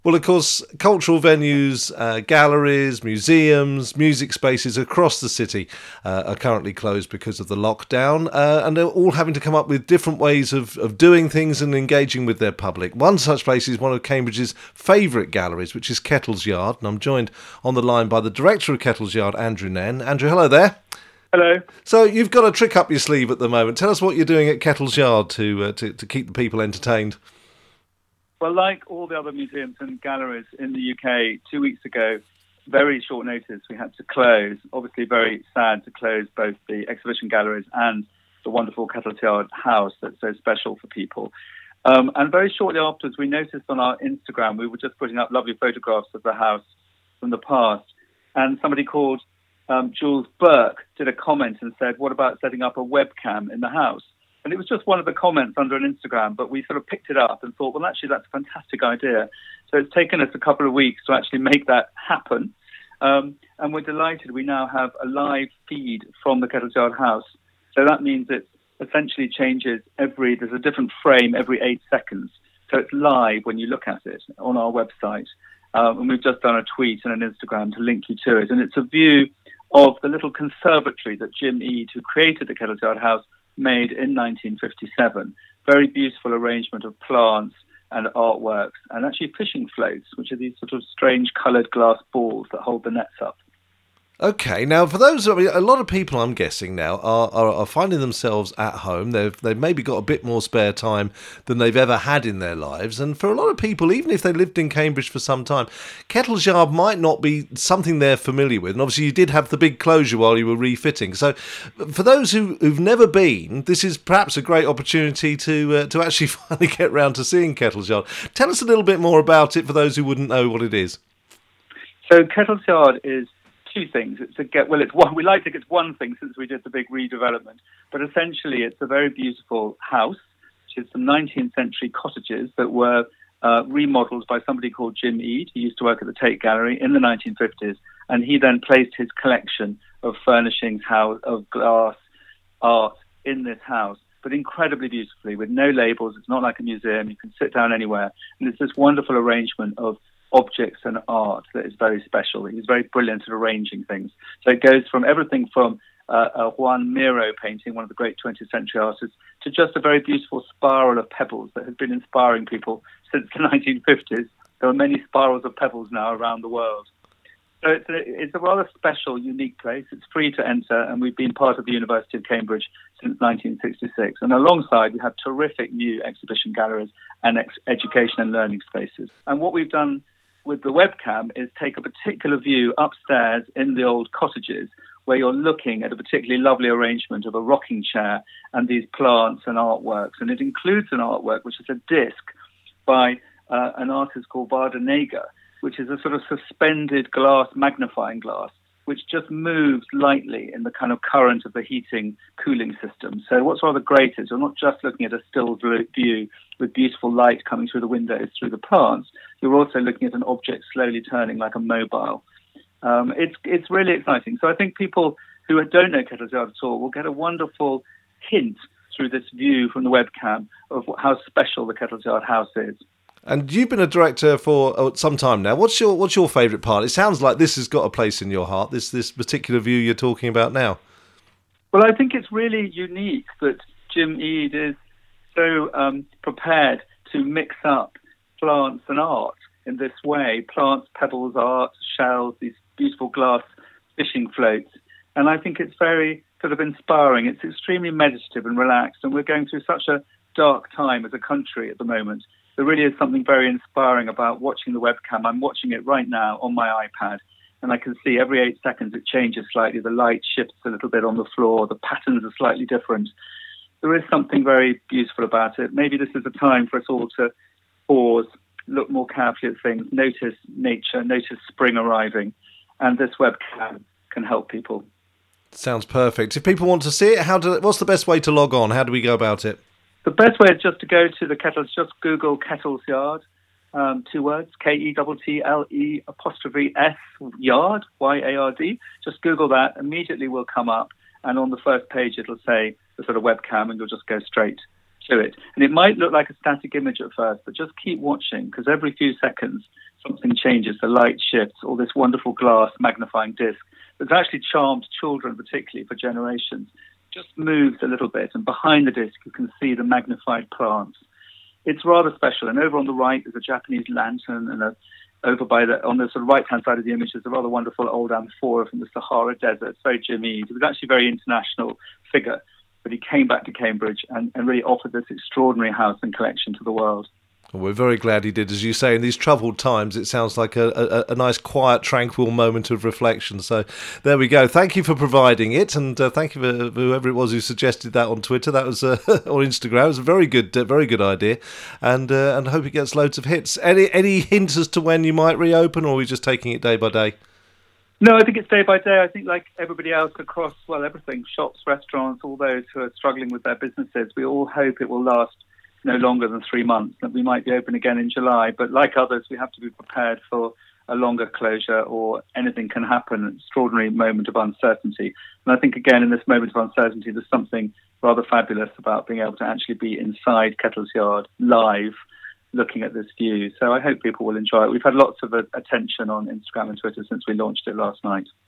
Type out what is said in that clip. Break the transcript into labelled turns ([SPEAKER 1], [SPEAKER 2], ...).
[SPEAKER 1] Well, of course, cultural venues, galleries, museums, music spaces across the city are currently closed because of the lockdown, and they're all having to come up with different ways of doing things and engaging with their public. One such place is one of Cambridge's favourite galleries, which is Kettle's Yard, and I'm joined on the line by the director of Kettle's Yard, Andrew Nairn. Andrew, hello there.
[SPEAKER 2] Hello.
[SPEAKER 1] So you've got a trick up your sleeve at the moment. Tell us what you're doing at Kettle's Yard to keep the people entertained.
[SPEAKER 2] Well, like all the other museums and galleries in the UK, 2 weeks ago, very short notice, we had to close. Obviously, very sad to close both the exhibition galleries and the wonderful Kettle's Yard house that's so special for people. And very shortly afterwards, we noticed on our Instagram, we were just putting up lovely photographs of the house from the past. And somebody called Jules Burke did a comment and said, what about setting up a webcam in the house? And it was just one of the comments under an Instagram, but we sort of picked it up and thought, well, actually, that's a fantastic idea. So it's taken us a couple of weeks to actually make that happen. And we're delighted we now have a live feed from the Kettle's Yard house. So that means it essentially changes there's a different frame every 8 seconds. So it's live when you look at it on our website. And we've just done a tweet and an Instagram to link you to it. And it's a view of the little conservatory that Jim Eade, who created the Kettle's Yard house, made in 1957. Very beautiful arrangement of plants and artworks, and actually fishing floats, which are these sort of strange coloured glass balls that hold the nets up.
[SPEAKER 1] Okay, now for those, I mean, a lot of people, I'm guessing now, are finding themselves at home. They've maybe got a bit more spare time than they've ever had in their lives. And for a lot of people, even if they lived in Cambridge for some time, Kettle's Yard might not be something they're familiar with. And obviously you did have the big closure while you were refitting. So for those who've never been, this is perhaps a great opportunity to actually finally get round to seeing Kettle's Yard. Tell us a little bit more about it for those who wouldn't know what it is.
[SPEAKER 2] So Kettle's Yard is two things. We like to think it's one thing since we did the big redevelopment, but essentially it's a very beautiful house, which is some 19th century cottages that were remodeled by somebody called Jim Eade, who used to work at the Tate Gallery in the 1950s, and he then placed his collection of furnishings, of glass, art in this house, but incredibly beautifully, with no labels. It's not like a museum. You can sit down anywhere, and it's this wonderful arrangement of objects and art that is very special. He's very brilliant at arranging things. So it goes from everything from a Juan Miro painting, one of the great 20th century artists, to just a very beautiful spiral of pebbles that has been inspiring people since the 1950s. There are many spirals of pebbles now around the world. So it's a rather special, unique place. It's free to enter, and we've been part of the University of Cambridge since 1966. And alongside, we have terrific new exhibition galleries and education and learning spaces. And what we've done with the webcam is take a particular view upstairs in the old cottages where you're looking at a particularly lovely arrangement of a rocking chair and these plants and artworks. And it includes an artwork, which is a disc by an artist called Varda Nagar, which is a sort of suspended magnifying glass, which just moves lightly in the kind of current of the heating, cooling system. So what's rather great is you're not just looking at a still view with beautiful light coming through the windows, through the plants. You're also looking at an object slowly turning like a mobile. It's really exciting. So I think people who don't know Kettle's Yard at all will get a wonderful hint through this view from the webcam of how special the Kettle's Yard house is.
[SPEAKER 1] And you've been a director for some time now. What's your favourite part? It sounds like this has got a place in your heart, this particular view you're talking about now.
[SPEAKER 2] Well, I think it's really unique that Jim Eade is so prepared to mix up plants and art in this way. Plants, pebbles, art, shells, these beautiful glass fishing floats. And I think it's very sort of inspiring. It's extremely meditative and relaxed. And we're going through such a dark time as a country at the moment. There really is something very inspiring about watching the webcam. I'm watching it right now on my iPad, and I can see every 8 seconds it changes slightly. The light shifts a little bit on the floor. The patterns are slightly different. There is something very beautiful about it. Maybe this is a time for us all to pause, look more carefully at things, notice nature, notice spring arriving, and this webcam can help people.
[SPEAKER 1] Sounds perfect. If people want to see it, what's the best way to log on? How do we go about it?
[SPEAKER 2] The best way is just to go to just Google Kettle's Yard, 2 words, KETTLE''S Yard, YARD. Just Google that, immediately will come up, and on the first page it'll say the sort of webcam, and you'll just go straight to it. And it might look like a static image at first, but just keep watching, because every few seconds something changes, the light shifts, all this wonderful glass magnifying disc that's actually charmed children, particularly for generations, just moves a little bit, and behind the disc you can see the magnified plants. It's rather special. And over on the right there's a Japanese lantern, and on the sort of right-hand side of the image, there's a rather wonderful old amphora from the Sahara Desert. It's very Jimmy. He was actually a very international figure, but he came back to Cambridge and really offered this extraordinary house and collection to the world.
[SPEAKER 1] Well, we're very glad he did. As you say, in these troubled times, it sounds like a nice, quiet, tranquil moment of reflection. So there we go. Thank you for providing it, and thank you for whoever it was who suggested that on Twitter. That was on Instagram. It was a very good idea, and I hope it gets loads of hits. Any hints as to when you might reopen, or are we just taking it day by day?
[SPEAKER 2] No, I think it's day by day. I think like everybody else across, everything, shops, restaurants, all those who are struggling with their businesses, we all hope it will last no longer than 3 months, that we might be open again in July. But like others, we have to be prepared for a longer closure, or anything can happen, an extraordinary moment of uncertainty. And I think, again, in this moment of uncertainty, there's something rather fabulous about being able to actually be inside Kettle's Yard live, looking at this view. So I hope people will enjoy it. We've had lots of attention on Instagram and Twitter since we launched it last night.